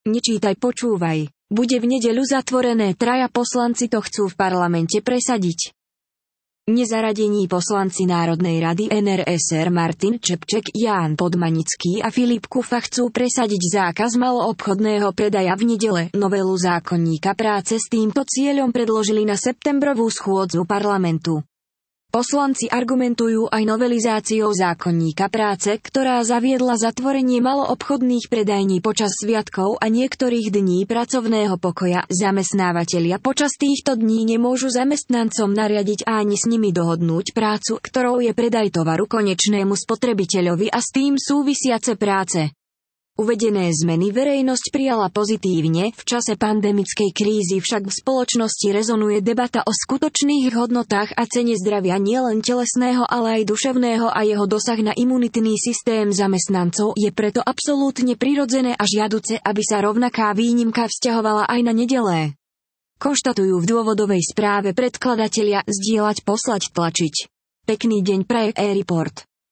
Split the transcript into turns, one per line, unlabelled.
Nečítaj, počúvaj. Bude v nedeľu zatvorené, 3 poslanci to chcú v parlamente presadiť. Nezaradení poslanci Národnej rady NRSR Martin Čepček, Ján Podmanický a Filip Kufa chcú presadiť zákaz maloobchodného predaja v nedele. Novelu zákonníka práce s týmto cieľom predložili na septembrovú schôdzu parlamentu. Poslanci argumentujú aj novelizáciou zákonníka práce, ktorá zaviedla zatvorenie maloobchodných predajní počas sviatkov a niektorých dní pracovného pokoja. Zamestnávatelia počas týchto dní nemôžu zamestnancom nariadiť ani s nimi dohodnúť prácu, ktorou je predaj tovaru konečnému spotrebiteľovi a s tým súvisiace práce. Uvedené zmeny verejnosť prijala pozitívne, v čase pandemickej krízy však v spoločnosti rezonuje debata o skutočných hodnotách a cene zdravia nielen telesného, ale aj duševného a jeho dosah na imunitný systém zamestnancov. Je preto absolútne prirodzené a žiaduce, aby sa rovnaká výnimka vzťahovala aj na nedelé. Konštatujú v dôvodovej správe predkladatelia. Zdieľať, poslať, tlačiť. Pekný deň praje e-report.